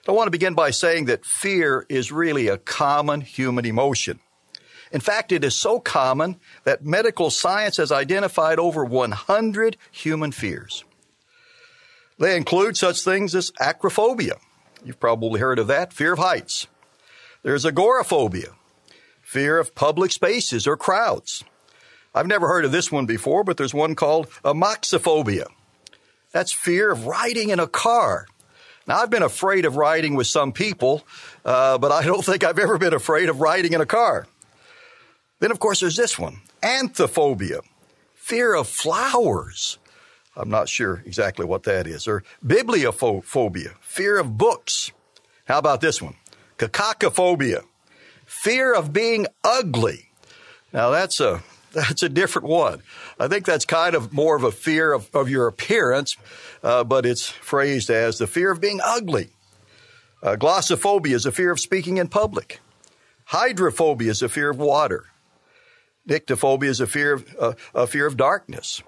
I want to begin by saying that fear is really a common human emotion. In fact, it is so common that medical science has identified over 100 human fears. They include such things as acrophobia. You've probably heard of that, fear of heights. There's agoraphobia, fear of public spaces or crowds. I've never heard of this one before, but there's one called amoxophobia. That's fear of riding in a car. Now, I've been afraid of riding with some people, but I don't think I've ever been afraid of riding in a car. Then, of course, there's this one, anthophobia, fear of flowers. I'm not sure exactly what that is. Or bibliophobia, fear of books. How about this one? Cacophobia, fear of being ugly. Now, that's a different one. I think that's kind of more of a fear of your appearance, but it's phrased as the fear of being ugly. Glossophobia is a fear of speaking in public. Hydrophobia is a fear of water. Nyctophobia is a fear of darkness.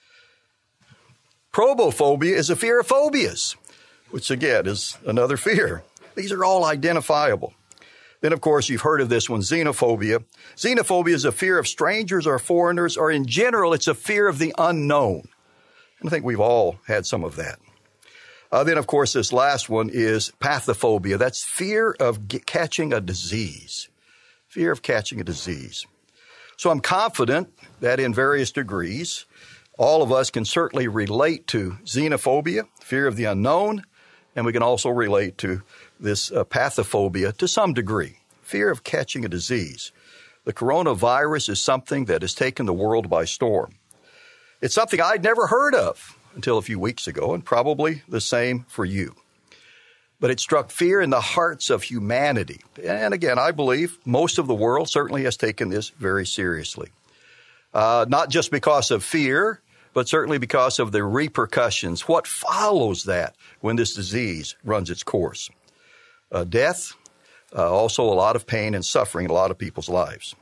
Probophobia is a fear of phobias, which again is another fear. These are all identifiable. Then, of course, you've heard of this one, xenophobia. Xenophobia is a fear of strangers or foreigners, or in general, it's a fear of the unknown. And I think we've all had some of that. Then, of course, this last one is pathophobia. That's fear of catching a disease. Fear of catching a disease. So I'm confident that in various degrees, all of us can certainly relate to xenophobia, fear of the unknown, and we can also relate to this pathophobia to some degree, fear of catching a disease. The coronavirus is something that has taken the world by storm. It's something I'd never heard of until a few weeks ago, and probably the same for you. But it struck fear in the hearts of humanity. And again, I believe most of the world certainly has taken this very seriously. Not just because of fear, but certainly because of the repercussions. What follows that when this disease runs its course? Death, also a lot of pain and suffering in a lot of people's lives.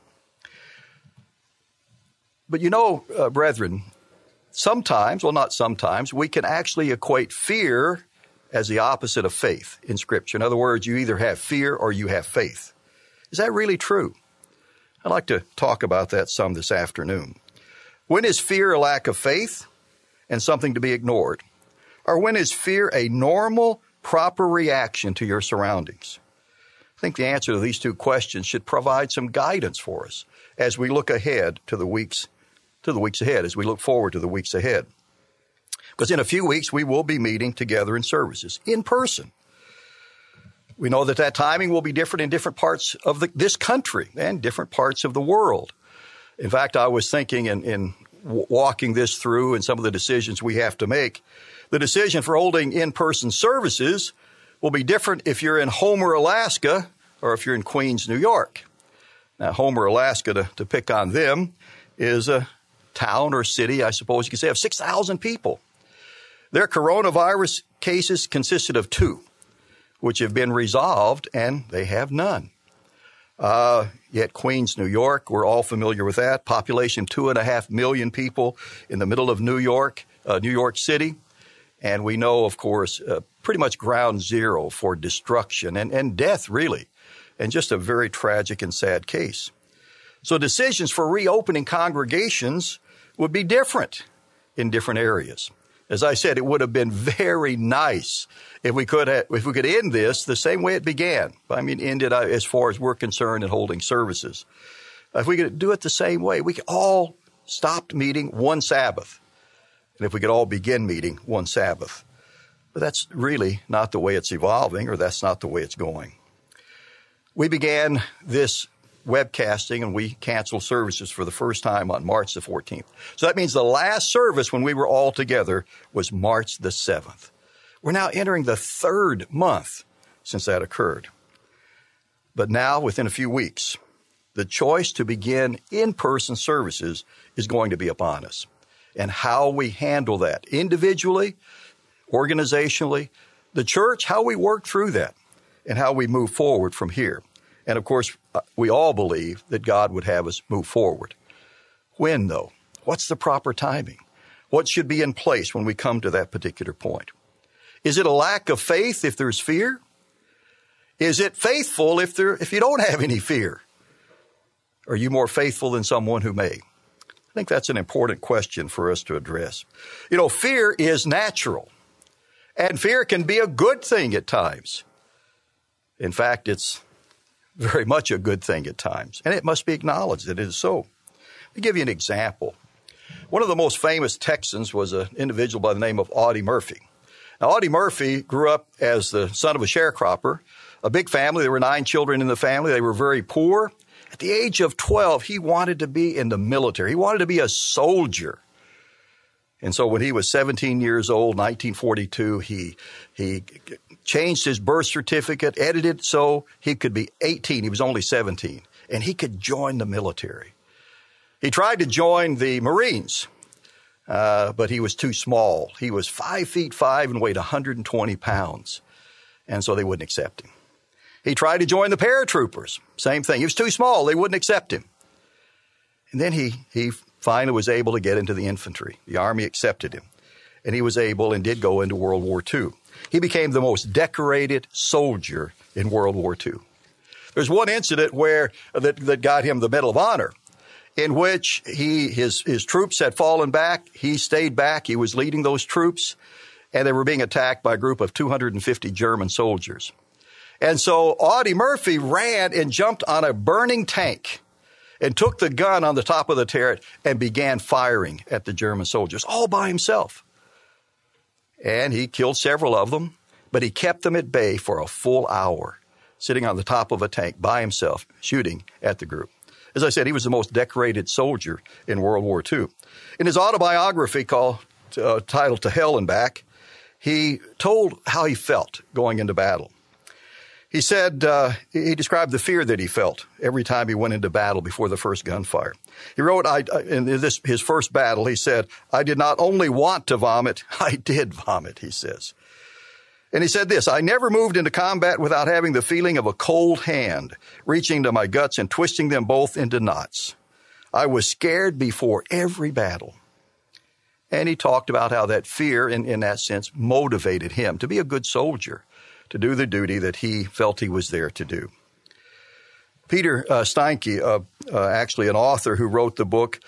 But you know, brethren, sometimes, well, not sometimes, we can actually equate fear as the opposite of faith in Scripture. In other words, you either have fear or you have faith. Is that really true? I'd like to talk about that some this afternoon. When is fear a lack of faith and something to be ignored? Or when is fear a normal, proper reaction to your surroundings? I think the answer to these two questions should provide some guidance for us as we look ahead to the weeks ahead, as we look forward to the weeks ahead. Because in a few weeks, we will be meeting together in services, in person. We know that timing will be different in different parts of this country and different parts of the world. In fact, I was thinking in walking this through and some of the decisions we have to make, the decision for holding in-person services will be different if you're in Homer, Alaska, or if you're in Queens, New York. Now, Homer, Alaska, to pick on them, is a town or city, I suppose you could say, of 6,000 people. Their coronavirus cases consisted of 2, which have been resolved, and they have none. Yet Queens, New York, we're all familiar with that. Population 2.5 million people in the middle of New York City. And we know, of course, pretty much ground zero for destruction and death, really, and just a very tragic and sad case. So decisions for reopening congregations would be different in different areas. As I said, it would have been very nice if we could end this the same way it began. I mean, ended as far as we're concerned in holding services. If we could do it the same way, we could all stop meeting one Sabbath. And if we could all begin meeting one Sabbath. But that's really not the way it's evolving, or that's not the way it's going. We began this webcasting, and we canceled services for the first time on March the 14th. So that means the last service when we were all together was March the 7th. We're now entering the 3rd month since that occurred. But now, within a few weeks, the choice to begin in-person services is going to be upon us. And how we handle that individually, organizationally, the church, how we work through that, and how we move forward from here. And, of course, we all believe that God would have us move forward. When, though? What's the proper timing? What should be in place when we come to that particular point? Is it a lack of faith if there's fear? Is it faithful if you don't have any fear? Are you more faithful than someone who may? I think that's an important question for us to address. Fear is natural, and fear can be a good thing at times. In fact, it's very much a good thing at times, and it must be acknowledged that it is so. Let me give you an example. One of the most famous Texans was an individual by the name of Audie Murphy. Now, Audie Murphy grew up as the son of a sharecropper, a big family. There were 9 children in the family. They were very poor. At the age of 12, he wanted to be in the military. He wanted to be a soldier. And so when he was 17 years old, 1942, he changed his birth certificate, edited so he could be 18. He was only 17, and he could join the military. He tried to join the Marines, but he was too small. He was 5'5" and weighed 120 pounds, and so they wouldn't accept him. He tried to join the paratroopers. Same thing. He was too small. They wouldn't accept him. And then he finally was able to get into the infantry. The Army accepted him, and he was able and did go into World War II. He became the most decorated soldier in World War II. There's one incident that got him the Medal of Honor, in which his troops had fallen back. He stayed back. He was leading those troops, and they were being attacked by a group of 250 German soldiers. And so Audie Murphy ran and jumped on a burning tank and took the gun on the top of the turret and began firing at the German soldiers all by himself. And he killed several of them, but he kept them at bay for a full hour, sitting on the top of a tank by himself, shooting at the group. As I said, he was the most decorated soldier in World War II. In his autobiography titled To Hell and Back, he told how he felt going into battle. He said, he described the fear that he felt every time he went into battle before the first gunfire. He wrote, in his first battle, he said, "I did not only want to vomit, I did vomit," he says. And he said this, "I never moved into combat without having the feeling of a cold hand reaching to my guts and twisting them both into knots. I was scared before every battle." And he talked about how that fear, in that sense, motivated him to be a good soldier, to do the duty that he felt he was there to do. Peter Steinke, actually an author who wrote the book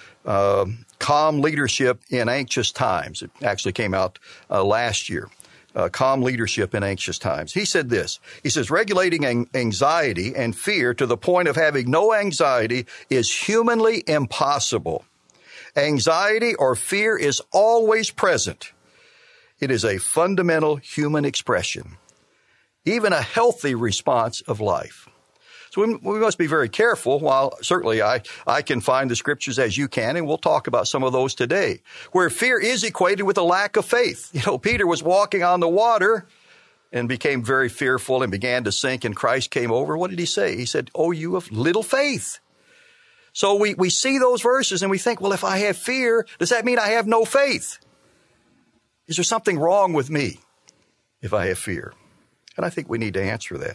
Calm Leadership in Anxious Times. It actually came out last year. Calm Leadership in Anxious Times. He said this. He says, "Regulating anxiety and fear to the point of having no anxiety is humanly impossible. Anxiety or fear is always present. It is a fundamental human expression, even a healthy response of life." So we must be very careful. While certainly I can find the scriptures as you can, and we'll talk about some of those today, where fear is equated with a lack of faith. Peter was walking on the water and became very fearful and began to sink, and Christ came over. What did he say? He said, "Oh, you of little faith." So we see those verses and we think, well, if I have fear, does that mean I have no faith? Is there something wrong with me if I have fear? And I think we need to answer that.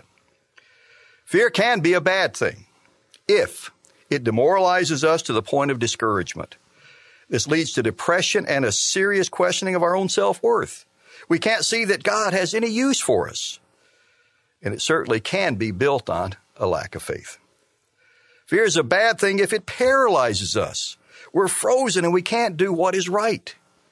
Fear can be a bad thing if it demoralizes us to the point of discouragement. This leads to depression and a serious questioning of our own self-worth. We can't see that God has any use for us. And it certainly can be built on a lack of faith. Fear is a bad thing if it paralyzes us. We're frozen and we can't do what is right.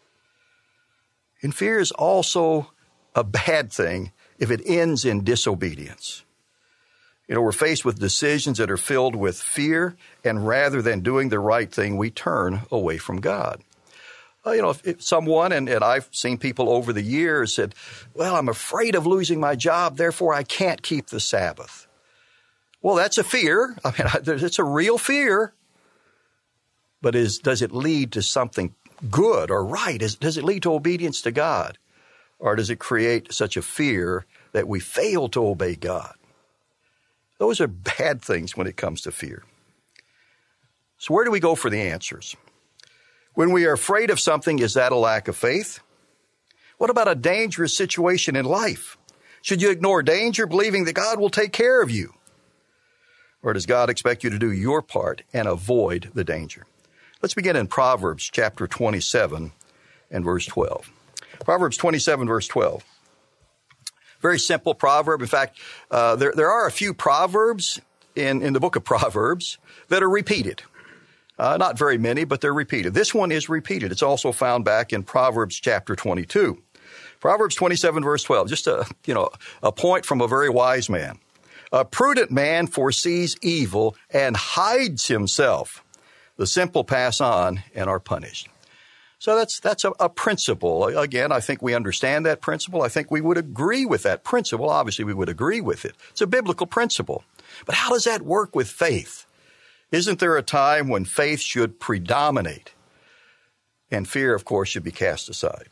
And fear is also a bad thing if it ends in disobedience. We're faced with decisions that are filled with fear, and rather than doing the right thing, we turn away from God. If someone, and I've seen people over the years said, well, I'm afraid of losing my job, therefore I can't keep the Sabbath. Well, that's a fear. It's a real fear. But does it lead to something good or right? Does it lead to obedience to God? Or does it create such a fear that we fail to obey God? Those are bad things when it comes to fear. So where do we go for the answers? When we are afraid of something, is that a lack of faith? What about a dangerous situation in life? Should you ignore danger, believing that God will take care of you? Or does God expect you to do your part and avoid the danger? Let's begin in Proverbs chapter 27 and verse 12. Proverbs 27, verse 12. Very simple proverb. In fact, there are a few proverbs in the book of Proverbs that are repeated. Not very many, but they're repeated. This one is repeated. It's also found back in Proverbs chapter 22. Proverbs 27 verse 12, just a point from a very wise man. A prudent man foresees evil and hides himself. The simple pass on and are punished. So that's a principle. Again, I think we understand that principle. I think we would agree with that principle. Obviously, we would agree with it. It's a biblical principle. But how does that work with faith? Isn't there a time when faith should predominate and fear, of course, should be cast aside?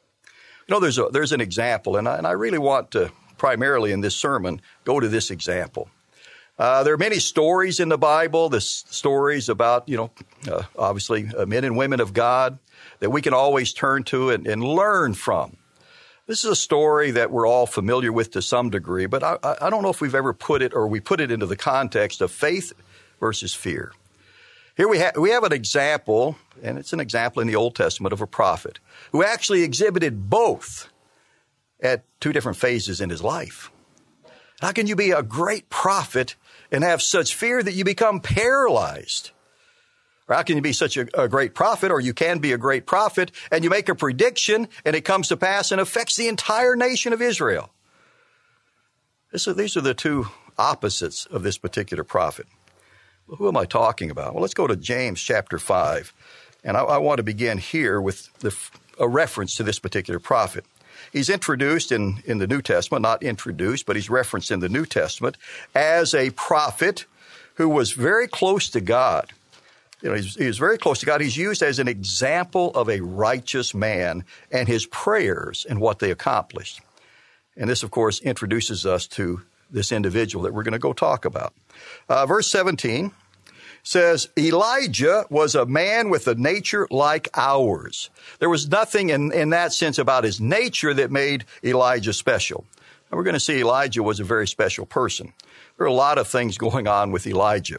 There's an example, and I really want to primarily in this sermon go to this example. There are many stories in the Bible, stories about, obviously men and women of God that we can always turn to and learn from. This is a story that we're all familiar with to some degree, but I don't know if we've ever put it into the context of faith versus fear. Here we have an example, and it's an example in the Old Testament of a prophet who actually exhibited both at two different phases in his life. How can you be a great prophet and have such fear that you become paralyzed? Or how can you be such a great prophet, or you can be a great prophet, and you make a prediction and it comes to pass and affects the entire nation of Israel? These are the two opposites of this particular prophet. Well, who am I talking about? Well, let's go to James chapter 5. And I want to begin here with a reference to this particular prophet. He's introduced in the New Testament, not introduced, but he's referenced in the New Testament as a prophet who was very close to God. He was very close to God. He's used as an example of a righteous man and his prayers and what they accomplished. And this, of course, introduces us to this individual that we're going to go talk about. Verse 17 says, Elijah was a man with a nature like ours. There was nothing in that sense about his nature that made Elijah special. And we're going to see Elijah was a very special person. There are a lot of things going on with Elijah.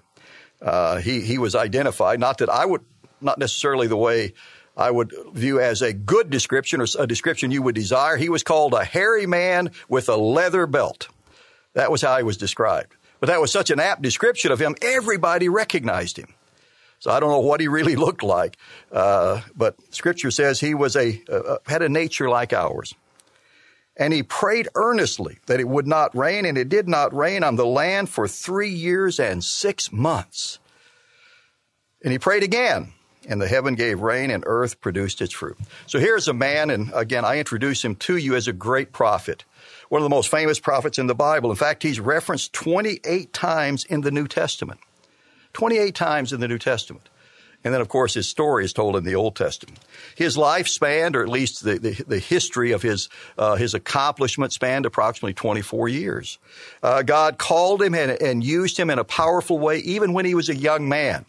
He was identified, not necessarily the way I would view as a good description or a description you would desire. He was called a hairy man with a leather belt. That was how he was described. But that was such an apt description of him, everybody recognized him. So I don't know what he really looked like, but Scripture says he was had a nature like ours. And he prayed earnestly that it would not rain, and it did not rain on the land for 3 years and 6 months. And he prayed again, and the heaven gave rain, and earth produced its fruit. So here's a man, and again, I introduce him to you as a great prophet. One of the most famous prophets in the Bible. In fact, he's referenced 28 times in the New Testament. 28 times in the New Testament. And then, of course, his story is told in the Old Testament. His life spanned, or at least the history of his accomplishment spanned approximately 24 years. God called him and used him in a powerful way, even when he was a young man.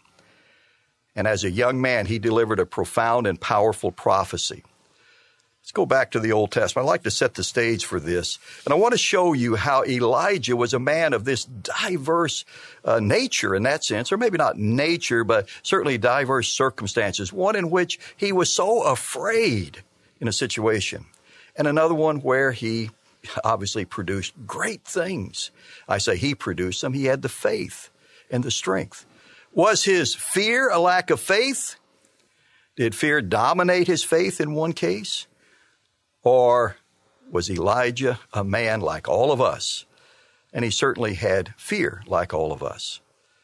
And as a young man, he delivered a profound and powerful prophecy. Let's go back to the Old Testament. I'd like to set the stage for this. And I want to show you how Elijah was a man of this diverse nature in that sense, or maybe not nature, but certainly diverse circumstances. One in which he was so afraid in a situation, and another one where he obviously produced great things. I say he produced them. He had the faith and the strength. Was his fear a lack of faith? Did fear dominate his faith in one case? Or was Elijah a man like all of us? And he certainly had fear like all of us.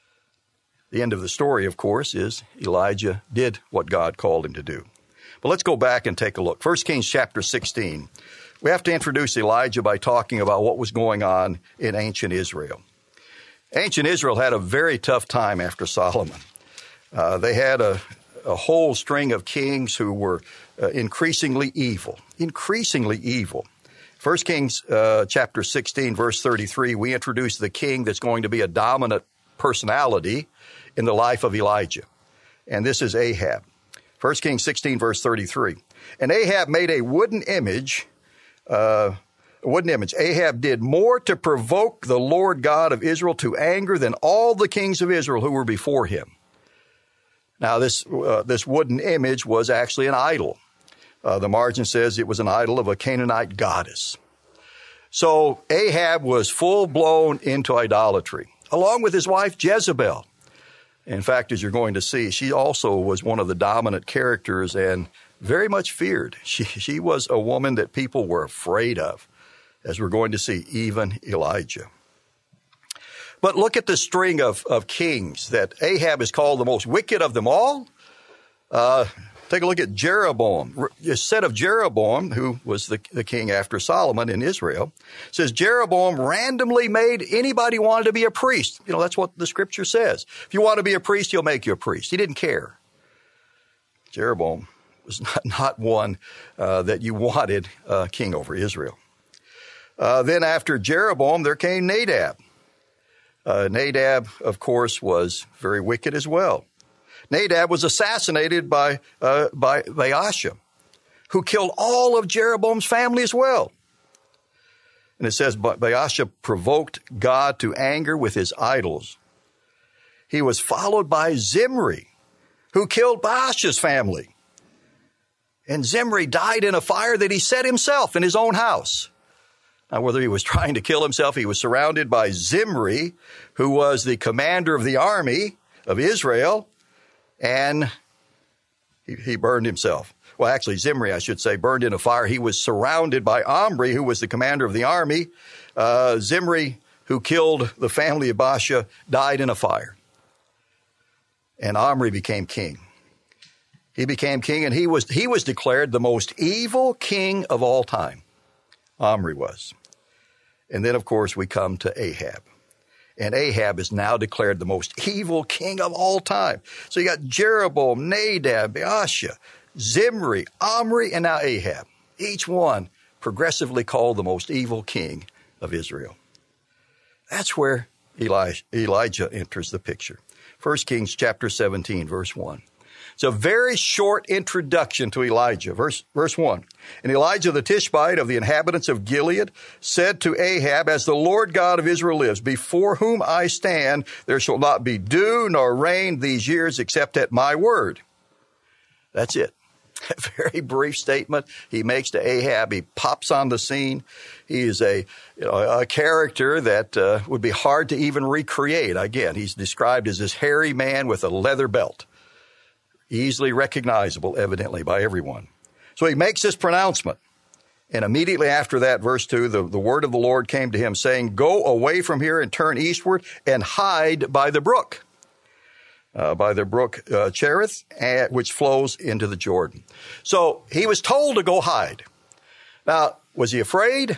The end of the story, of course, is Elijah did what God called him to do. But let's go back and take a look. 1 Kings chapter 16. We have to introduce Elijah by talking about what was going on in ancient Israel. Ancient Israel had a very tough time after Solomon. They had a whole string of kings who were increasingly evil. 1 Kings chapter 16, verse 33, we introduce the king that's going to be a dominant personality in the life of Elijah. And this is Ahab. 1 Kings 16, verse 33. And Ahab made a wooden image. Ahab did more to provoke the Lord God of Israel to anger than all the kings of Israel who were before him. Now, this wooden image was actually an idol. The margin says it was an idol of a Canaanite goddess. So Ahab was full-blown into idolatry, along with his wife Jezebel. In fact, as you're going to see, she also was one of the dominant characters and very much feared. She was a woman that people were afraid of, as we're going to see, even Elijah. But look at the string of kings that Ahab is called the most wicked of them all. Take a look at Jeroboam. A set of Jeroboam, who was the king after Solomon in Israel, says Jeroboam randomly made anybody who wanted to be a priest. You know, that's what the scripture says. If you want to be a priest, he'll make you a priest. He didn't care. Jeroboam was not one that you wanted king over Israel. Then after Jeroboam, there came Nadab. Nadab, of course, was very wicked as well. Nadab was assassinated by Baasha, who killed all of Jeroboam's family as well. And it says Baasha provoked God to anger with his idols. He was followed by Zimri, who killed Baasha's family. And Zimri died in a fire that he set himself in his own house. Now, whether he was trying to kill himself, he was surrounded by Zimri, who was the commander of the army of Israel, and he burned himself. Well, actually, Zimri, I should say, burned in a fire. He was surrounded by Omri, who was the commander of the army. Zimri, who killed the family of Baasha, died in a fire. And Omri became king. He became king, and he was declared the most evil king of all time. Omri was. And then, of course, we come to Ahab. And Ahab is now declared the most evil king of all time. So you got Jeroboam, Nadab, Baasha, Zimri, Omri, and now Ahab. Each one progressively called the most evil king of Israel. That's where Elijah enters the picture. 1 Kings chapter 17, verse 1. It's a very short introduction to Elijah. Verse 1. And Elijah the Tishbite of the inhabitants of Gilead said to Ahab, as the Lord God of Israel lives, before whom I stand, there shall not be dew nor rain these years except at my word. That's it. A very brief statement he makes to Ahab. He pops on the scene. He is a character that would be hard to even recreate. Again, he's described as this hairy man with a leather belt. Easily recognizable, evidently, by everyone. So he makes this pronouncement. And immediately after that, verse 2, the word of the Lord came to him, saying, go away from here and turn eastward and hide by the brook Cherith, which flows into the Jordan. So he was told to go hide. Now, was he afraid?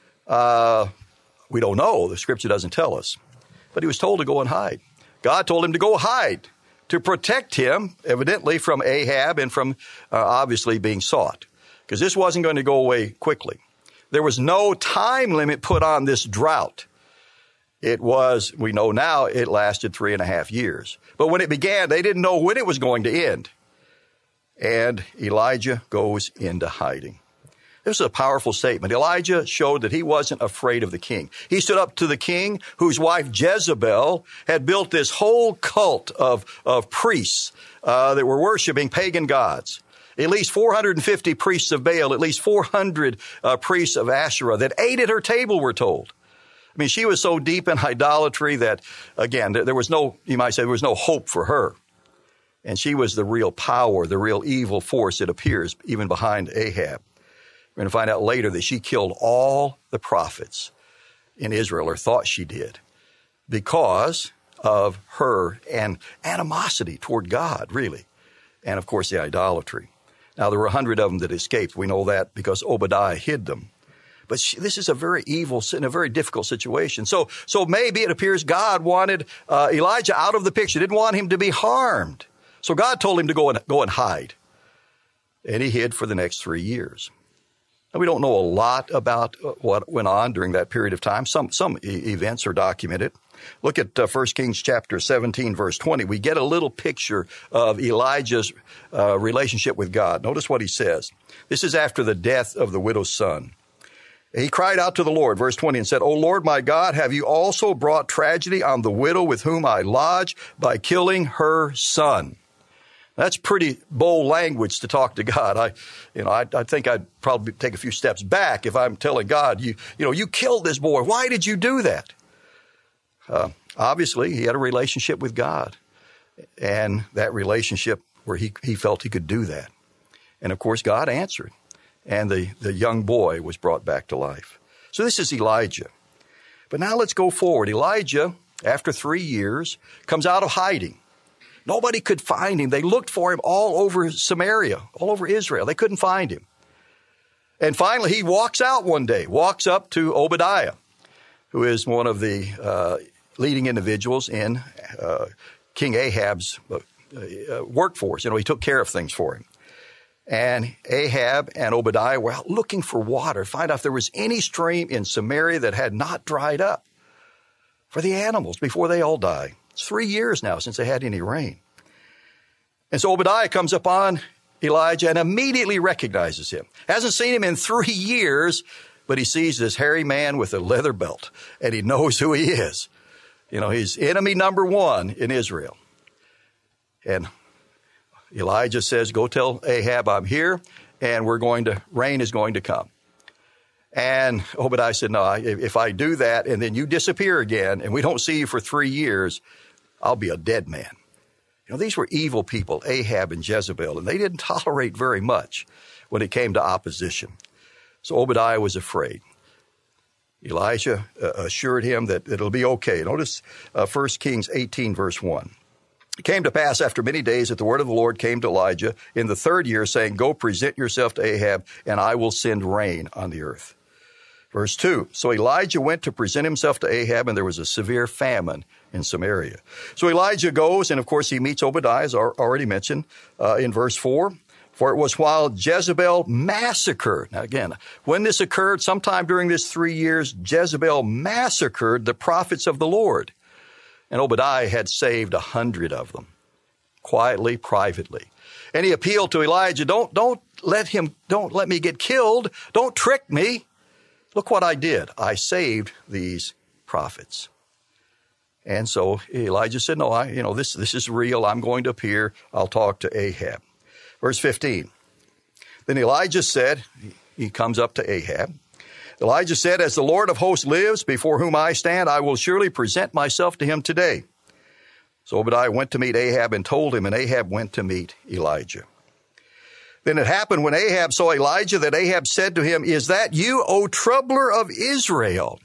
We don't know. The scripture doesn't tell us. But he was told to go and hide. God told him to go hide, to protect him, evidently, from Ahab and from obviously being sought. Because this wasn't going to go away quickly. There was no time limit put on this drought. It was, we know now, it lasted 3.5 years. But when it began, they didn't know when it was going to end. And Elijah goes into hiding. This is a powerful statement. Elijah showed that he wasn't afraid of the king. He stood up to the king whose wife Jezebel had built this whole cult of priests that were worshiping pagan gods. At least 450 priests of Baal, at least 400 priests of Asherah that ate at her table, we're told. I mean, she was so deep in idolatry that, again, there was no, you might say, there was no hope for her. And she was the real power, the real evil force, it appears, even behind Ahab. We're going to find out later that she killed all the prophets in Israel, or thought she did, because of her and animosity toward God, really. And, of course, the idolatry. Now, there were 100 of them that escaped. We know that because Obadiah hid them. But this is a very evil and a very difficult situation. So maybe it appears God wanted Elijah out of the picture, didn't want him to be harmed. So God told him to go and hide. And he hid for the next 3 years. Now, we don't know a lot about what went on during that period of time. Some events are documented. Look at 1 Kings chapter 17, verse 20. We get a little picture of Elijah's relationship with God. Notice what he says. This is after the death of the widow's son. He cried out to the Lord, verse 20, and said, O Lord my God, have you also brought tragedy on the widow with whom I lodge by killing her son? That's pretty bold language to talk to God. I think I'd probably take a few steps back if I'm telling God, you killed this boy. Why did you do that? Obviously, he had a relationship with God, and that relationship where he felt he could do that. And of course, God answered, and the young boy was brought back to life. So this is Elijah. But now let's go forward. Elijah, after 3 years, comes out of hiding. Nobody could find him. They looked for him all over Samaria, all over Israel. They couldn't find him. And finally, he walks out one day, walks up to Obadiah, who is one of the leading individuals in King Ahab's workforce. He took care of things for him. And Ahab and Obadiah were out looking for water, find out if there was any stream in Samaria that had not dried up for the animals before they all die. It's 3 years now since they had any rain. And so Obadiah comes upon Elijah and immediately recognizes him. Hasn't seen him in 3 years, but he sees this hairy man with a leather belt, and he knows who he is. He's enemy number one in Israel. And Elijah says, go tell Ahab I'm here, and rain is going to come. And Obadiah said, no, if I do that and then you disappear again and we don't see you for 3 years, I'll be a dead man. These were evil people, Ahab and Jezebel, and they didn't tolerate very much when it came to opposition. So Obadiah was afraid. Elijah assured him that it'll be okay. Notice 1 Kings 18, verse 1. It came to pass after many days that the word of the Lord came to Elijah in the 3rd year, saying, go present yourself to Ahab, and I will send rain on the earth. Verse 2, so Elijah went to present himself to Ahab, and there was a severe famine in Samaria. So Elijah goes, and of course he meets Obadiah, as already mentioned in verse 4. For it was while Jezebel massacred. Now again, when this occurred, sometime during this 3 years, Jezebel massacred the prophets of the Lord. And Obadiah had saved 100 of them, quietly, privately. And he appealed to Elijah, don't let me get killed. Don't trick me. Look what I did. I saved these prophets. And so Elijah said, no, this is real. I'm going to appear. I'll talk to Ahab. Verse 15. Then Elijah said, he comes up to Ahab. Elijah said, as the Lord of hosts lives, before whom I stand, I will surely present myself to him today. So Obadiah went to meet Ahab and told him, and Ahab went to meet Elijah. Then it happened when Ahab saw Elijah that Ahab said to him, is that you, O troubler of Israel?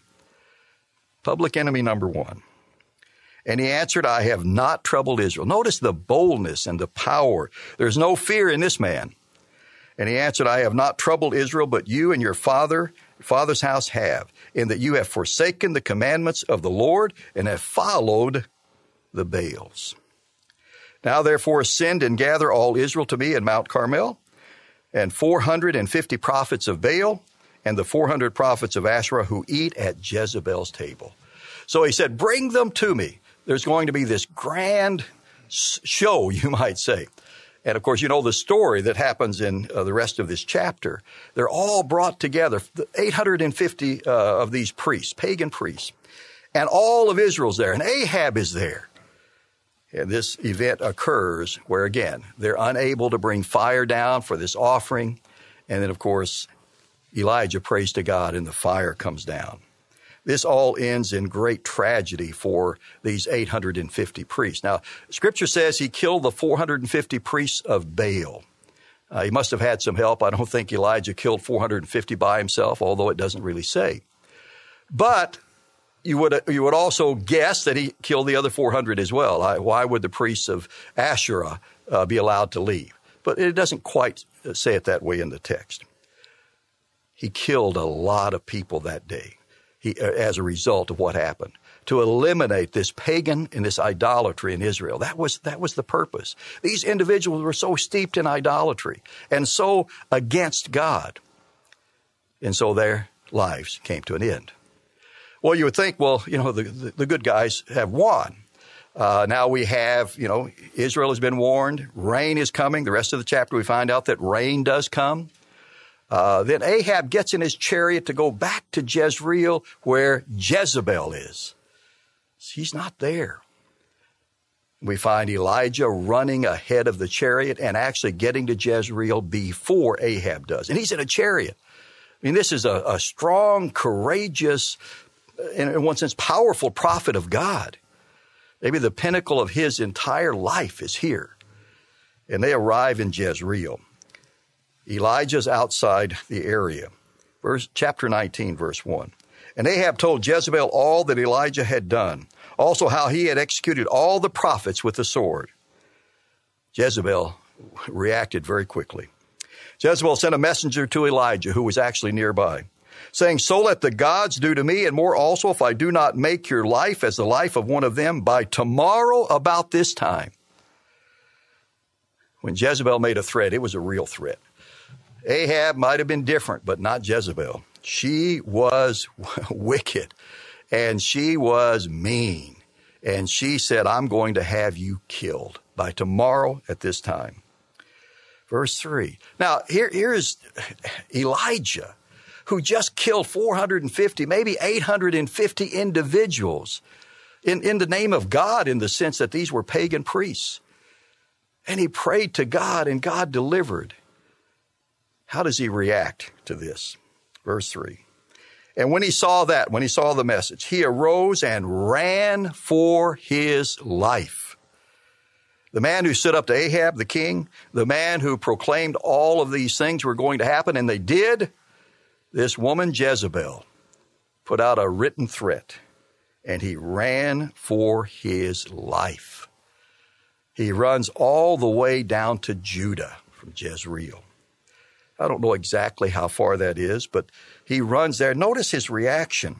Public enemy number one. And he answered, I have not troubled Israel. Notice the boldness and the power. There's no fear in this man. And he answered, I have not troubled Israel, but you and your father's house have, in that you have forsaken the commandments of the Lord and have followed the Baals. Now therefore send and gather all Israel to me in Mount Carmel, and 450 prophets of Baal, and the 400 prophets of Asherah who eat at Jezebel's table. So he said, bring them to me. There's going to be this grand show, you might say. And of course, the story that happens in the rest of this chapter. They're all brought together, 850 of these priests, pagan priests. And all of Israel's there, and Ahab is there. And this event occurs where, again, they're unable to bring fire down for this offering. And then, of course, Elijah prays to God, and the fire comes down. This all ends in great tragedy for these 850 priests. Now, Scripture says he killed the 450 priests of Baal. He must have had some help. I don't think Elijah killed 450 by himself, although it doesn't really say. But you would also guess that he killed the other 400 as well. Why would the priests of Asherah be allowed to leave? But it doesn't quite say it that way in the text. He killed a lot of people that day. As a result of what happened, to eliminate this pagan and this idolatry in Israel. That was the purpose. These individuals were so steeped in idolatry and so against God. And so their lives came to an end. Well, you would think, the good guys have won. Now we have, Israel has been warned. Rain is coming. The rest of the chapter we find out that rain does come. Then Ahab gets in his chariot to go back to Jezreel where Jezebel is. She's not there. We find Elijah running ahead of the chariot and actually getting to Jezreel before Ahab does. And he's in a chariot. I mean, this is a strong, courageous, in one sense, powerful prophet of God. Maybe the pinnacle of his entire life is here. And they arrive in Jezreel. Elijah's outside the area. Chapter 19, verse 1. And Ahab told Jezebel all that Elijah had done, also how he had executed all the prophets with the sword. Jezebel reacted very quickly. Jezebel sent a messenger to Elijah, who was actually nearby, saying, so let the gods do to me, and more also, if I do not make your life as the life of one of them by tomorrow about this time. When Jezebel made a threat, it was a real threat. Ahab might have been different, but not Jezebel. She was wicked, and she was mean. And she said, I'm going to have you killed by tomorrow at this time. Verse 3. Now, here's Elijah, who just killed 450, maybe 850 individuals in the name of God, in the sense that these were pagan priests. And he prayed to God, and God delivered. How does he react to this? Verse 3. And when he saw the message, he arose and ran for his life. The man who stood up to Ahab, the king, the man who proclaimed all of these things were going to happen, and they did, this woman Jezebel put out a written threat, and he ran for his life. He runs all the way down to Judah from Jezreel. I don't know exactly how far that is, but he runs there. Notice his reaction.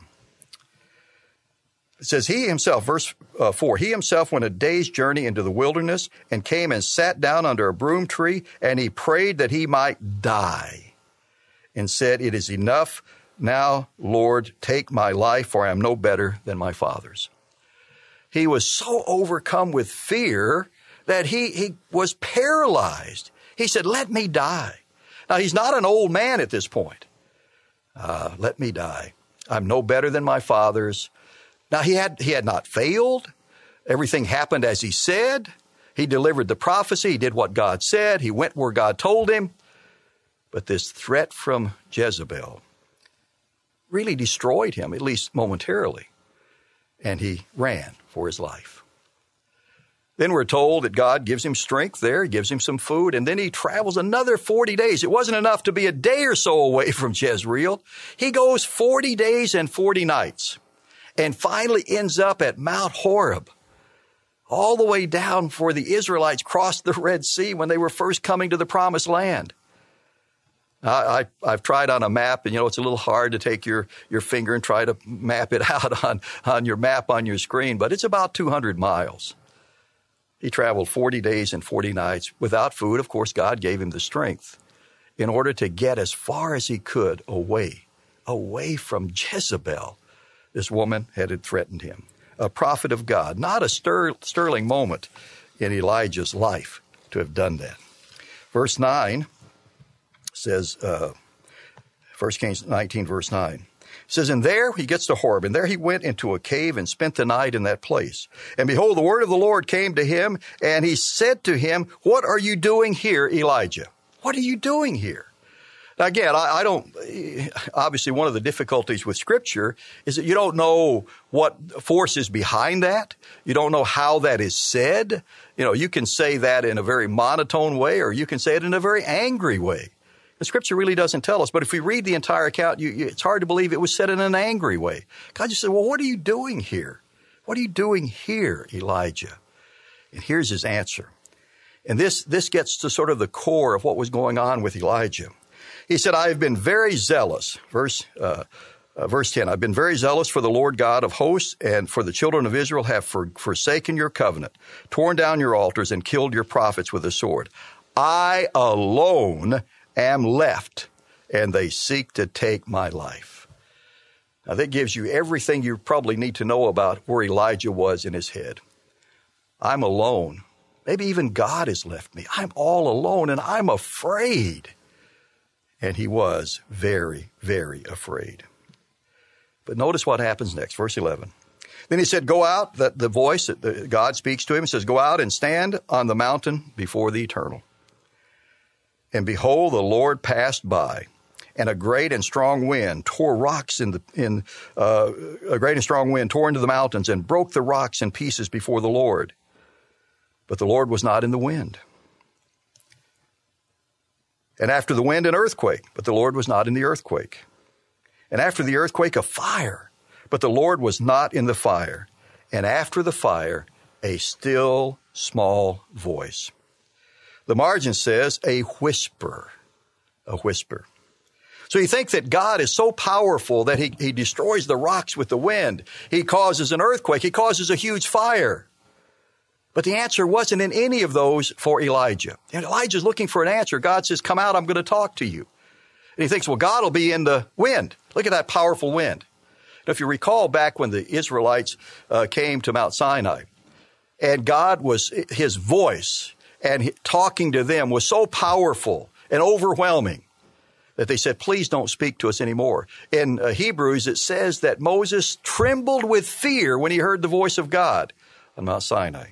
It says, he himself, verse 4, he himself went a day's journey into the wilderness and came and sat down under a broom tree, and he prayed that he might die and said, it is enough now, Lord, take my life, for I am no better than my fathers. He was so overcome with fear that he was paralyzed. He said, let me die. Now, he's not an old man at this point. Let me die. I'm no better than my fathers. Now, he had not failed. Everything happened as he said. He delivered the prophecy. He did what God said. He went where God told him. But this threat from Jezebel really destroyed him, at least momentarily. And he ran for his life. Then we're told that God gives him strength there, gives him some food, and then he travels another 40 days. It wasn't enough to be a day or so away from Jezreel. He goes 40 days and 40 nights and finally ends up at Mount Horeb, all the way down where the Israelites crossed the Red Sea when they were first coming to the Promised Land. I've tried on a map, and it's a little hard to take your finger and try to map it out on your map on your screen, but it's about 200 miles. He traveled 40 days and 40 nights without food. Of course, God gave him the strength in order to get as far as he could away from Jezebel. This woman had threatened him. A prophet of God, not a sterling moment in Elijah's life to have done that. Verse 9 says, 1 Kings 19, verse 9. It says, and there he gets to Horeb, and there he went into a cave and spent the night in that place. And behold, the word of the Lord came to him, and he said to him, what are you doing here, Elijah? What are you doing here? Now, again, I don't, obviously one of the difficulties with Scripture is that you don't know what force is behind that. You don't know how that is said. You can say that in a very monotone way, or you can say it in a very angry way. The Scripture really doesn't tell us, but if we read the entire account, it's hard to believe it was said in an angry way. God just said, well, what are you doing here? What are you doing here, Elijah? And here's his answer. And this gets to sort of the core of what was going on with Elijah. He said, I have been very zealous. Verse 10, I've been very zealous for the Lord God of hosts, and for the children of Israel have forsaken your covenant, torn down your altars, and killed your prophets with the sword. I alone am left, and they seek to take my life. Now, that gives you everything you probably need to know about where Elijah was in his head. I'm alone. Maybe even God has left me. I'm all alone, and I'm afraid. And he was very, very afraid. But notice what happens next, verse 11. Then he said, go out, the voice that God speaks to him, says, go out and stand on the mountain before the Eternal. And behold, the Lord passed by, and a great and strong wind tore rocks a great and strong wind tore into the mountains and broke the rocks in pieces before the Lord. But the Lord was not in the wind. And after the wind, an earthquake, but the Lord was not in the earthquake. And after the earthquake, a fire, but the Lord was not in the fire. And after the fire, a still small voice. The margin says a whisper, a whisper. So you think that God is so powerful that he destroys the rocks with the wind. He causes an earthquake. He causes a huge fire. But the answer wasn't in any of those for Elijah. And Elijah's looking for an answer. God says, come out, I'm going to talk to you. And he thinks, well, God will be in the wind. Look at that powerful wind. Now, if you recall back when the Israelites came to Mount Sinai, and God was, his voice and talking to them was so powerful and overwhelming that they said, please don't speak to us anymore. In Hebrews, it says that Moses trembled with fear when he heard the voice of God on Mount Sinai.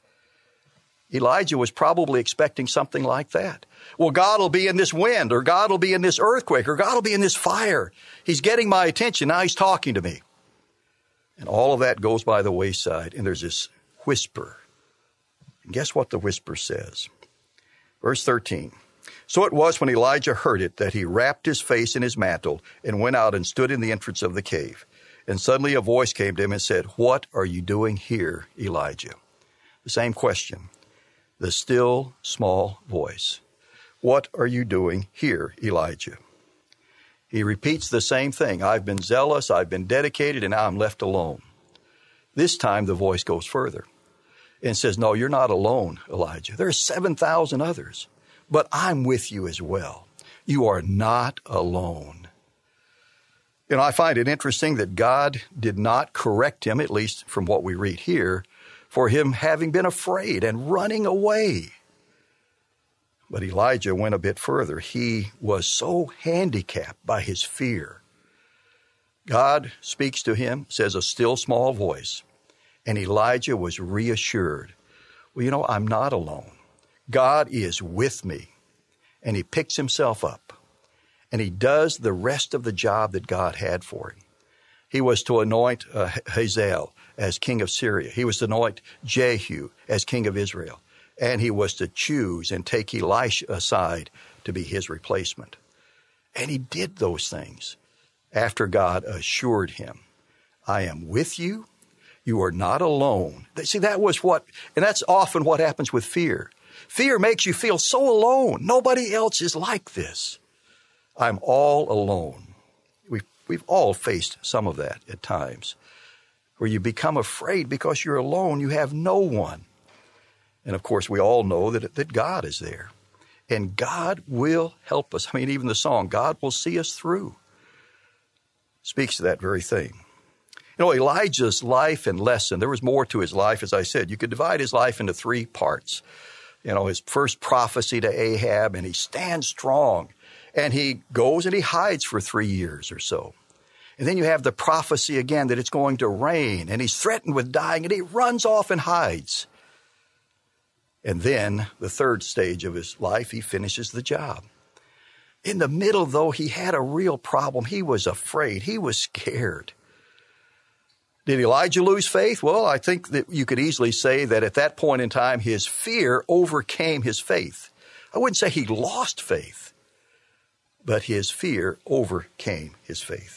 Elijah was probably expecting something like that. Well, God will be in this wind, or God will be in this earthquake, or God will be in this fire. He's getting my attention. Now he's talking to me. And all of that goes by the wayside, and there's this whisper. And guess what the whisper says? Verse 13. So it was when Elijah heard it that he wrapped his face in his mantle and went out and stood in the entrance of the cave. And suddenly a voice came to him and said, what are you doing here, Elijah? The same question. The still small voice. What are you doing here, Elijah? He repeats the same thing. I've been zealous, I've been dedicated, and now I'm left alone. This time the voice goes further and says, no, you're not alone, Elijah. There are 7,000 others, but I'm with you as well. You are not alone. You know, I find it interesting that God did not correct him, at least from what we read here, for him having been afraid and running away. But Elijah went a bit further. He was so handicapped by his fear. God speaks to him, says a still small voice, and Elijah was reassured. Well, you know, I'm not alone. God is with me. And he picks himself up, and he does the rest of the job that God had for him. He was to anoint Hazael as king of Syria. He was to anoint Jehu as king of Israel. And he was to choose and take Elisha aside to be his replacement. And he did those things after God assured him, I am with you. You are not alone. See, that was what, and that's often what happens with fear. Fear makes you feel so alone. Nobody else is like this. I'm all alone. We've all faced some of that at times, where you become afraid because you're alone. You have no one. And of course, we all know that God is there. And God will help us. I mean, even the song, God will see us through, speaks to that very thing. You know, Elijah's life and lesson, there was more to his life, as I said. You could divide his life into three parts. You know, his first prophecy to Ahab, and he stands strong. And he goes and he hides for 3 years or so. And then you have the prophecy again that it's going to rain, and he's threatened with dying, and he runs off and hides. And then the third stage of his life, he finishes the job. In the middle, though, he had a real problem. He was afraid. He was scared. Did Elijah lose faith? Well, I think that you could easily say that at that point in time, his fear overcame his faith. I wouldn't say he lost faith, but his fear overcame his faith.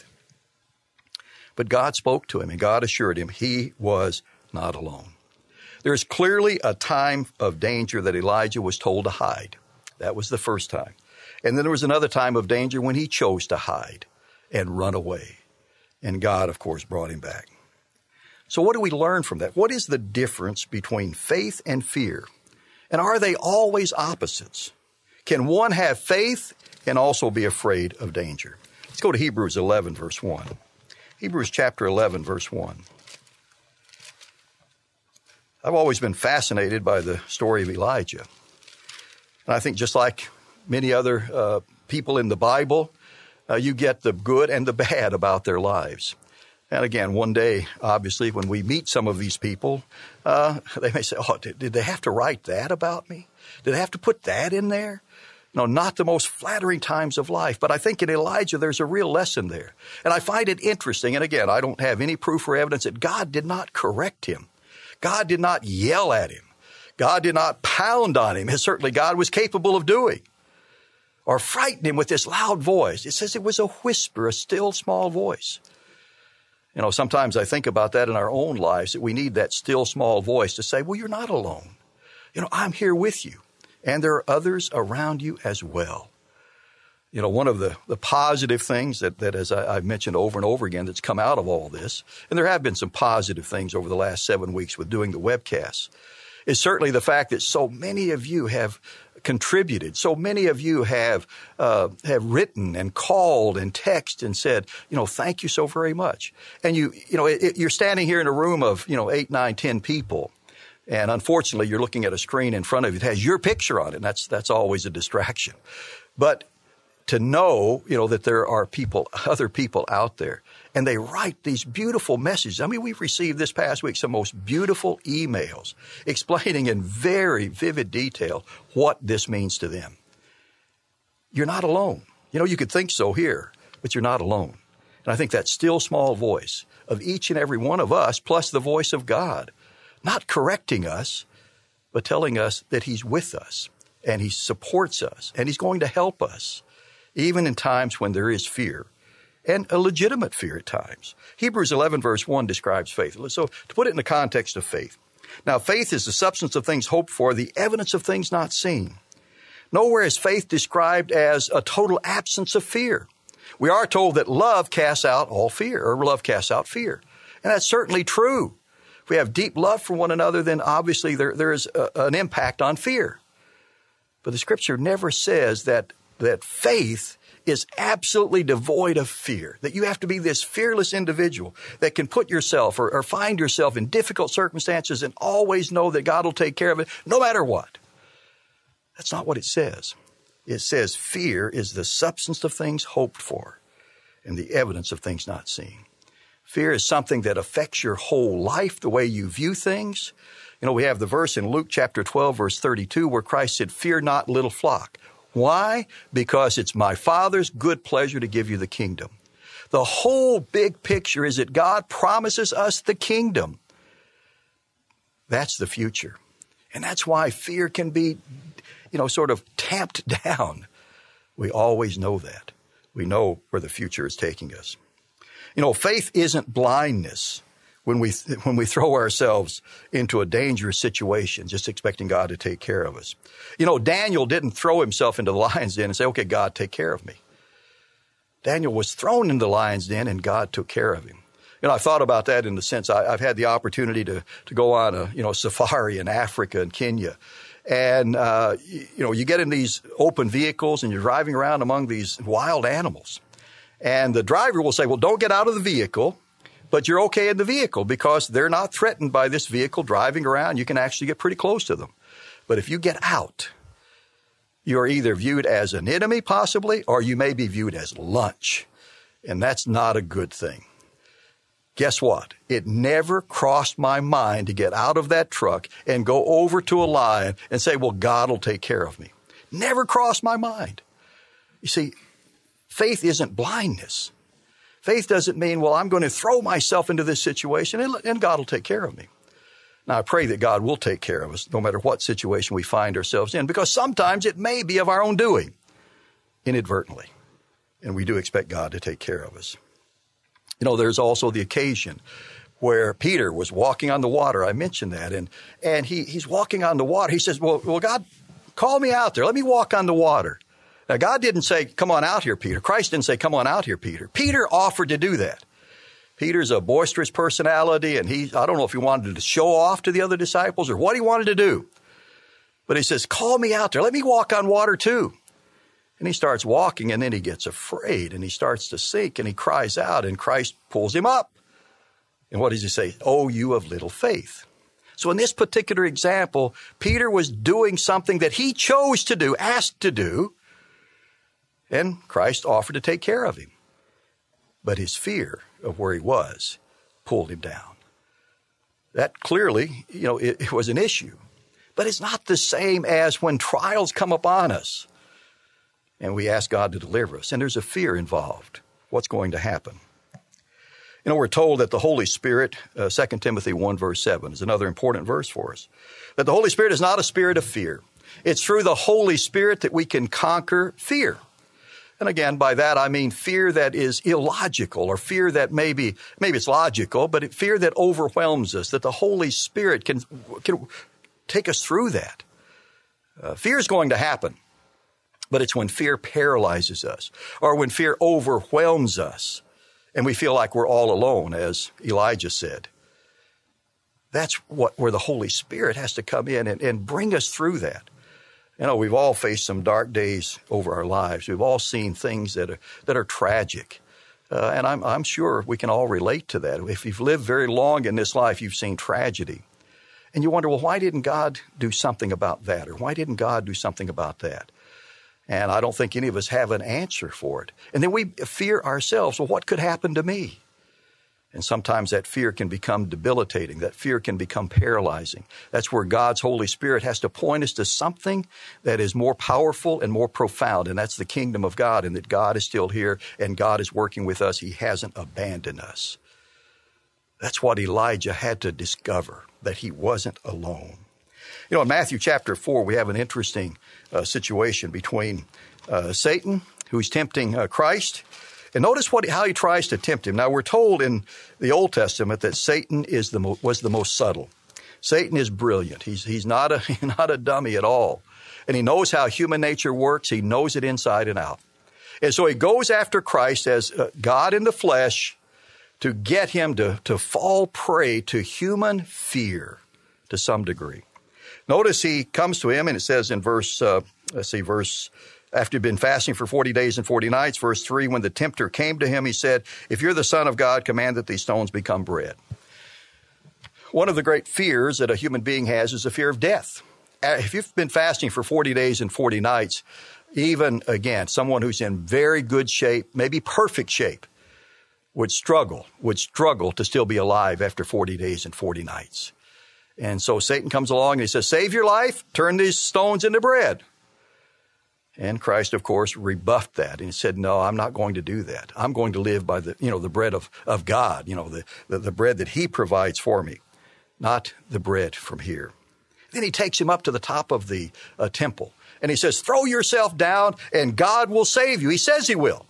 But God spoke to him, and God assured him he was not alone. There's clearly a time of danger that Elijah was told to hide. That was the first time. And then there was another time of danger when he chose to hide and run away. And God, of course, brought him back. So what do we learn from that? What is the difference between faith and fear? And are they always opposites? Can one have faith and also be afraid of danger? Let's go to Hebrews 11, verse 1. Hebrews chapter 11, verse 1. I've always been fascinated by the story of Elijah. And I think just like many other people in the Bible, you get the good and the bad about their lives. And again, one day, obviously, when we meet some of these people, they may say, oh, did they have to write that about me? Did they have to put that in there? No, not the most flattering times of life. But I think in Elijah, there's a real lesson there. And I find it interesting. And again, I don't have any proof or evidence that God did not correct him. God did not yell at him. God did not pound on him, as certainly God was capable of doing, or frighten him with this loud voice. It says it was a whisper, a still small voice. You know, sometimes I think about that in our own lives, that we need that still small voice to say, well, you're not alone. You know, I'm here with you. And there are others around you as well. You know, one of the positive things that as I've mentioned over and over again that's come out of all this, and there have been some positive things over the last 7 weeks with doing the webcasts, is certainly the fact that so many of you have contributed. So many of you have written and called and texted and said, you know, thank you so very much. And you're standing here in a room of, 8, 9, 10 people. And unfortunately, you're looking at a screen in front of you that has your picture on it, and that's always a distraction. But to know, that there are other people out there, and they write these beautiful messages. I mean, we've received this past week some most beautiful emails explaining in very vivid detail what this means to them. You're not alone. You could think so here, but you're not alone. And I think that still small voice of each and every one of us, plus the voice of God, not correcting us, but telling us that he's with us and he supports us and he's going to help us, even in times when there is fear, and a legitimate fear at times. Hebrews 11 verse 1 describes faith. So to put it in the context of faith. Now, faith is the substance of things hoped for, the evidence of things not seen. Nowhere is faith described as a total absence of fear. We are told that love casts out all fear, or love casts out fear. And that's certainly true. If we have deep love for one another, then obviously there is an impact on fear. But the Scripture never says that faith is absolutely devoid of fear, that you have to be this fearless individual that can put yourself or find yourself in difficult circumstances and always know that God will take care of it no matter what. That's not what it says. It says fear is the substance of things hoped for and the evidence of things not seen. Fear is something that affects your whole life, the way you view things. We have the verse in Luke chapter 12, verse 32, where Christ said, "Fear not, little flock." Why? Because it's my Father's good pleasure to give you the kingdom. The whole big picture is that God promises us the kingdom. That's the future. And that's why fear can be, sort of tamped down. We always know that. We know where the future is taking us. Faith isn't blindness when we throw ourselves into a dangerous situation, just expecting God to take care of us. Daniel didn't throw himself into the lion's den and say, okay, God, take care of me. Daniel was thrown into the lion's den and God took care of him. I thought about that in the sense I've had the opportunity to go on a safari in Africa and Kenya. And, you get in these open vehicles and you're driving around among these wild animals. And the driver will say, well, don't get out of the vehicle, but you're okay in the vehicle because they're not threatened by this vehicle driving around. You can actually get pretty close to them. But if you get out, you're either viewed as an enemy possibly, or you may be viewed as lunch. And that's not a good thing. Guess what? It never crossed my mind to get out of that truck and go over to a lion and say, well, God will take care of me. Never crossed my mind. You see, faith isn't blindness. Faith doesn't mean, well, I'm going to throw myself into this situation and God will take care of me. Now, I pray that God will take care of us no matter what situation we find ourselves in, because sometimes it may be of our own doing, inadvertently. And we do expect God to take care of us. There's also the occasion where Peter was walking on the water. I mentioned that. And he's walking on the water. He says, well, God, call me out there. Let me walk on the water. Now, God didn't say, come on out here, Peter. Christ didn't say, come on out here, Peter. Peter offered to do that. Peter's a boisterous personality, and I don't know if he wanted to show off to the other disciples or what he wanted to do. But he says, call me out there. Let me walk on water too. And he starts walking, and then he gets afraid, and he starts to sink, and he cries out, and Christ pulls him up. And what does he say? Oh, you of little faith. So in this particular example, Peter was doing something that he chose to do, asked to do, and Christ offered to take care of him. But his fear of where he was pulled him down. That clearly, it was an issue. But it's not the same as when trials come upon us and we ask God to deliver us. And there's a fear involved. What's going to happen? We're told that the Holy Spirit, 2 Timothy 1 verse 7 is another important verse for us, that the Holy Spirit is not a spirit of fear. It's through the Holy Spirit that we can conquer fear. And again, by that I mean fear that is illogical, or fear that maybe it's logical, but fear that overwhelms us, that the Holy Spirit can take us through that. Fear is going to happen, but it's when fear paralyzes us, or when fear overwhelms us, and we feel like we're all alone, as Elijah said. That's where the Holy Spirit has to come in and bring us through that. We've all faced some dark days over our lives. We've all seen things that are tragic. And I'm sure we can all relate to that. If you've lived very long in this life, you've seen tragedy. And you wonder, well, why didn't God do something about that? Or why didn't God do something about that? And I don't think any of us have an answer for it. And then we fear ourselves. Well, what could happen to me? And sometimes that fear can become debilitating. That fear can become paralyzing. That's where God's Holy Spirit has to point us to something that is more powerful and more profound. And that's the kingdom of God, and that God is still here and God is working with us. He hasn't abandoned us. That's what Elijah had to discover, that he wasn't alone. In Matthew chapter 4, we have an interesting situation between Satan, who's tempting Christ. And notice how he tries to tempt him. Now, we're told in the Old Testament that Satan was the most subtle. Satan is brilliant. He's not a dummy at all. And he knows how human nature works. He knows it inside and out. And so he goes after Christ as God in the flesh to get him to fall prey to human fear to some degree. Notice he comes to him, and it says in after he'd been fasting for 40 days and 40 nights, verse 3, when the tempter came to him, he said, "If you're the Son of God, command that these stones become bread." One of the great fears that a human being has is the fear of death. If you've been fasting for 40 days and 40 nights, even, again, someone who's in very good shape, maybe perfect shape, would struggle to still be alive after 40 days and 40 nights. And so Satan comes along and he says, "Save your life, turn these stones into bread." And Christ, of course, rebuffed that. And he said, "No, I'm not going to do that. I'm going to live by the bread of God, the bread that he provides for me, not the bread from here." Then he takes him up to the top of the temple. And he says, "Throw yourself down and God will save you." He says he will.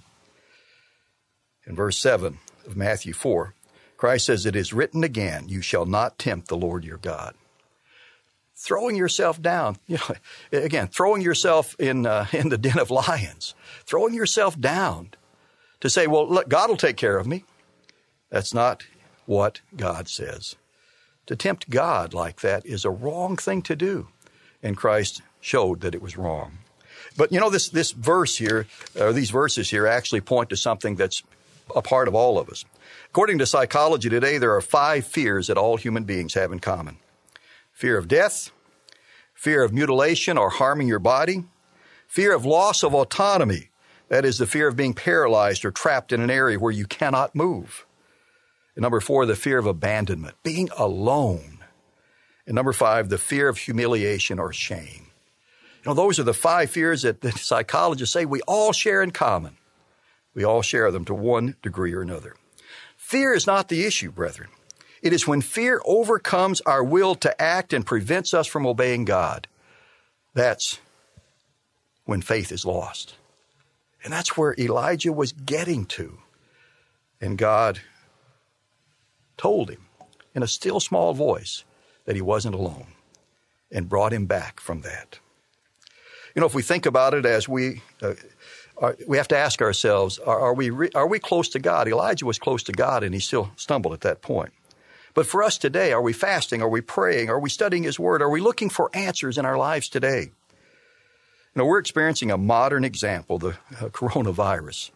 In verse 7 of Matthew 4, Christ says, "It is written again, you shall not tempt the Lord your God." Throwing yourself down, again, throwing yourself in the den of lions, throwing yourself down to say, well, look, God will take care of me. That's not what God says. To tempt God like that is a wrong thing to do. And Christ showed that it was wrong. But this verse here, or these verses here, actually point to something that's a part of all of us. According to psychology today, there are 5 fears that all human beings have in common. Fear of death, fear of mutilation or harming your body, fear of loss of autonomy, that is the fear of being paralyzed or trapped in an area where you cannot move. And number 4, the fear of abandonment, being alone. And number 5, the fear of humiliation or shame. Those are the 5 fears that the psychologists say we all share in common. We all share them to one degree or another. Fear is not the issue, brethren. It is when fear overcomes our will to act and prevents us from obeying God. That's when faith is lost. And that's where Elijah was getting to. And God told him in a still small voice that he wasn't alone and brought him back from that. If we think about it as we have to ask ourselves, are we close to God? Elijah was close to God and he still stumbled at that point. But for us today, are we fasting? Are we praying? Are we studying his word? Are we looking for answers in our lives today? We're experiencing a modern example, the coronavirus.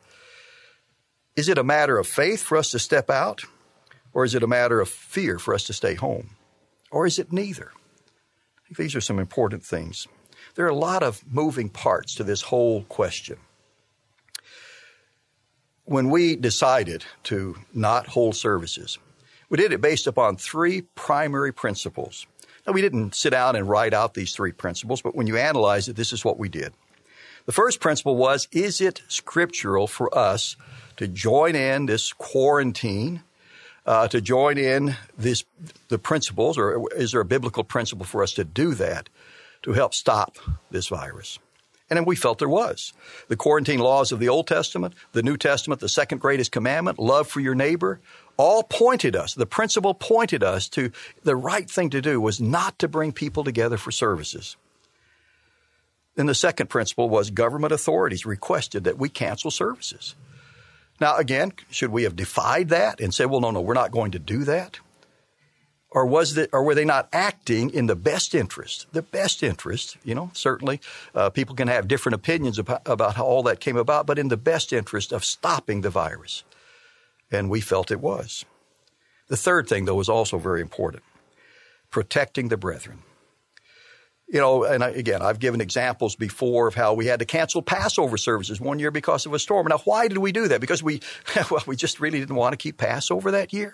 Is it a matter of faith for us to step out? Or is it a matter of fear for us to stay home? Or is it neither? I think these are some important things. There are a lot of moving parts to this whole question. when we decided to not hold services, we did it based upon three primary principles. Now, we didn't sit down and write out these three principles, but when you analyze it, this is what we did. The first principle was, is it scriptural for us to join in this quarantine, to join in the principles, or is there a biblical principle for us to do that to help stop this virus? And then we felt there was. The quarantine laws of the Old Testament, the New Testament, the second greatest commandment, love for your neighbor, all pointed us, the principle pointed us to the right thing to do was not to bring people together for services. Then the second principle was government authorities requested that we cancel services. Now, again, should we have defied that and said, well, no, we're not going to do that? Or were they not acting in the best interest? The best interest, certainly people can have different opinions about how all that came about, but in the best interest of stopping the virus. And we felt it was. The third thing, though, was also very important. Protecting the brethren. And again, I've given examples before of how we had to cancel Passover services one year because of a storm. Now, why did we do that? Because we just really didn't want to keep Passover that year.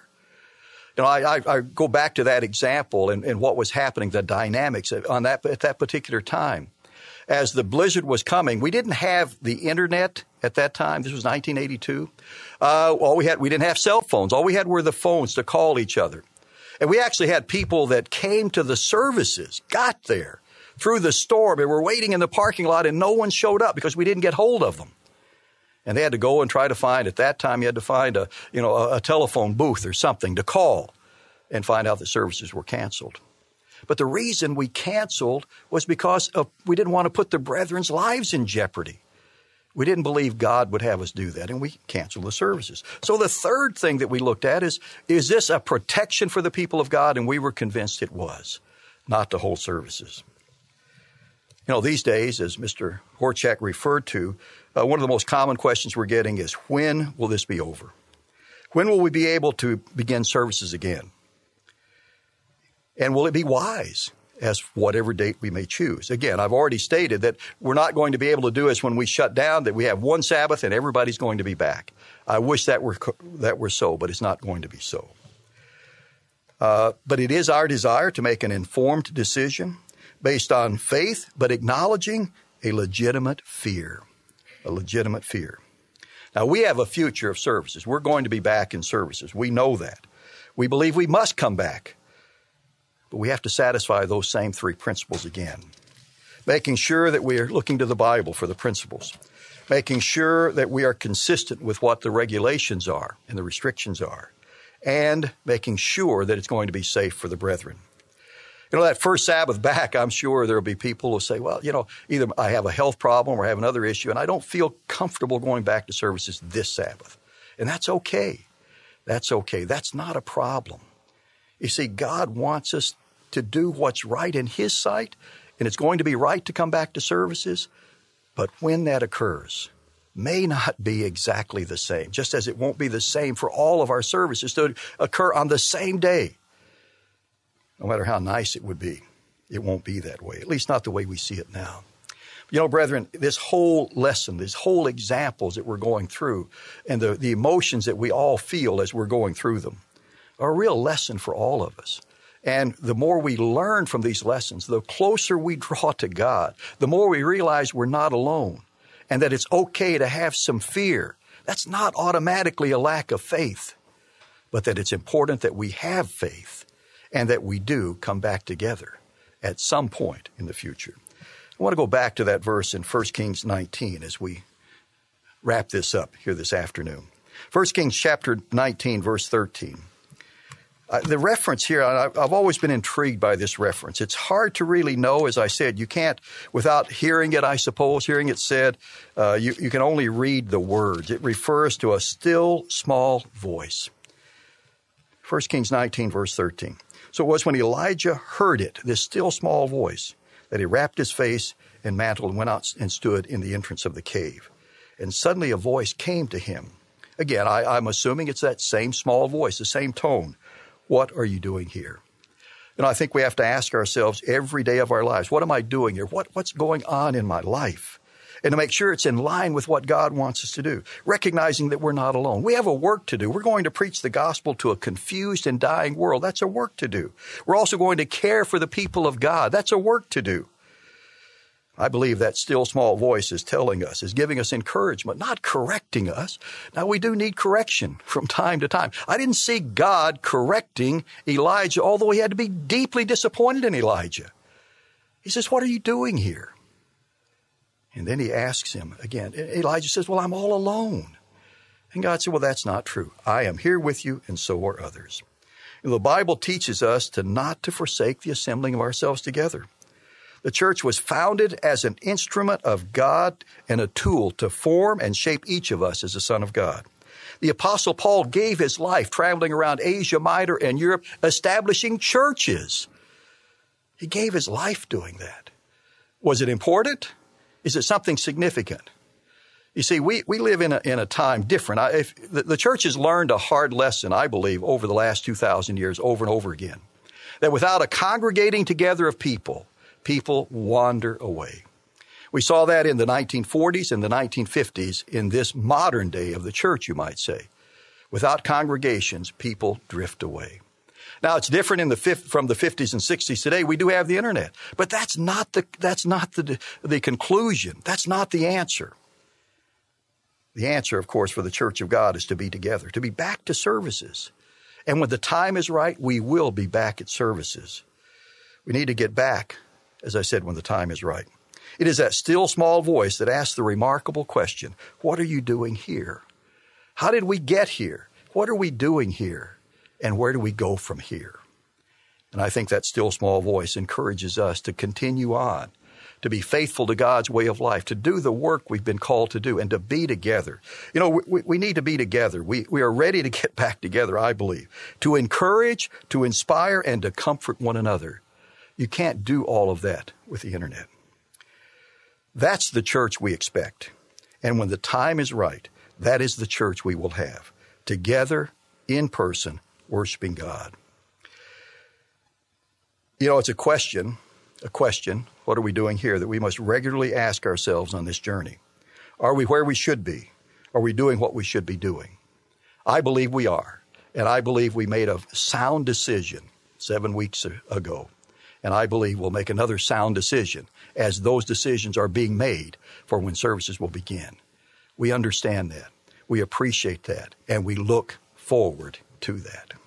I go back to that example and what was happening, the dynamics at that particular time. As the blizzard was coming, we didn't have the internet at that time. This was 1982. We didn't have cell phones. All we had were the phones to call each other. And we actually had people that came to the services, got there through the storm, and were waiting in the parking lot, and no one showed up because we didn't get hold of them. And they had to go and try to find, at that time, you had to find a telephone booth or something to call and find out the services were canceled. But the reason we canceled was because we didn't want to put the brethren's lives in jeopardy. We didn't believe God would have us do that, and we canceled the services. So the third thing that we looked at is this a protection for the people of God? And we were convinced it was, not to hold services. These days, as Mr. Horchak referred to, one of the most common questions we're getting is, when will this be over? When will we be able to begin services again? And will it be wise as whatever date we may choose? Again, I've already stated that we're not going to be able to do this when we shut down, that we have one Sabbath and everybody's going to be back. I wish that were so, but it's not going to be so. But it is our desire to make an informed decision based on faith, but acknowledging a legitimate fear. A legitimate fear. Now, we have a future of services. We're going to be back in services. We know that. We believe we must come back. But we have to satisfy those same three principles again. Making sure that we are looking to the Bible for the principles. Making sure that we are consistent with what the regulations are and the restrictions are. And making sure that it's going to be safe for the brethren. That first Sabbath back, I'm sure there will be people who say, well, either I have a health problem or I have another issue, and I don't feel comfortable going back to services this Sabbath. And that's okay. That's okay. That's not a problem. You see, God wants us to do what's right in His sight, and it's going to be right to come back to services. But when that occurs, may not be exactly the same, just as it won't be the same for all of our services to occur on the same day. No matter how nice it would be, it won't be that way, at least not the way we see it now. Brethren, this whole lesson, these whole examples that we're going through, and the emotions that we all feel as we're going through them, are a real lesson for all of us. And the more we learn from these lessons, the closer we draw to God, the more we realize we're not alone, and that it's okay to have some fear. That's not automatically a lack of faith, but that it's important that we have faith and that we do come back together at some point in the future. I want to go back to that verse in 1 Kings 19 as we wrap this up here this afternoon. 1 Kings chapter 19, verse 13. The reference here, I've always been intrigued by this reference. It's hard to really know, as I said. You can't, without hearing it, I suppose, hearing it said, you can only read the words. It refers to a still small voice. 1 Kings 19, verse 13. So it was when Elijah heard it, this still small voice, that he wrapped his face in mantle and went out and stood in the entrance of the cave. And suddenly a voice came to him. Again, I'm assuming it's that same small voice, the same tone. What are you doing here? I think we have to ask ourselves every day of our lives, what am I doing here? What's going on in my life? and to make sure it's in line with what God wants us to do, recognizing that we're not alone. We have a work to do. We're going to preach the gospel to a confused and dying world. That's a work to do. We're also going to care for the people of God. That's a work to do. I believe that still small voice is telling us, is giving us encouragement, not correcting us. Now, we do need correction from time to time. I didn't see God correcting Elijah, although he had to be deeply disappointed in Elijah. He says, what are you doing here? And then he asks him again. Elijah says, well, I'm all alone. And God said, well, that's not true. I am here with you, and so are others. And the Bible teaches us not to forsake the assembling of ourselves together. The church was founded as an instrument of God and a tool to form and shape each of us as a son of God. The Apostle Paul gave his life traveling around Asia Minor and Europe, establishing churches. He gave his life doing that. Was it important? Is it something significant? You see, we live in a time different. The church has learned a hard lesson, I believe, over the last 2,000 years, over and over again, that without a congregating together of people wander away. We saw that in the 1940s and the 1950s in this modern day of the church, you might say. Without congregations, people drift away. Now, it's different from the 50s and 60s today. We do have the internet, but that's not the conclusion. That's not the answer. The answer, of course, for the church of God is to be together, to be back to services. And when the time is right, we will be back at services. We need to get back, as I said, when the time is right. It is that still small voice that asks the remarkable question, what are you doing here? How did we get here? What are we doing here? And where do we go from here? And I think that still small voice encourages us to continue on, to be faithful to God's way of life, to do the work we've been called to do, and to be together. You know, we need to be together. We are ready to get back together, I believe, to encourage, to inspire, and to comfort one another. You can't do all of that with the internet. That's the church we expect. And when the time is right, that is the church we will have, together, in person, worshiping God. You know, it's a question, what are we doing here, that we must regularly ask ourselves on this journey. Are we where we should be? Are we doing what we should be doing? I believe we are. And I believe we made a sound decision 7 weeks ago. And I believe we'll make another sound decision as those decisions are being made for when services will begin. We understand that. We appreciate that. And we look forward to that.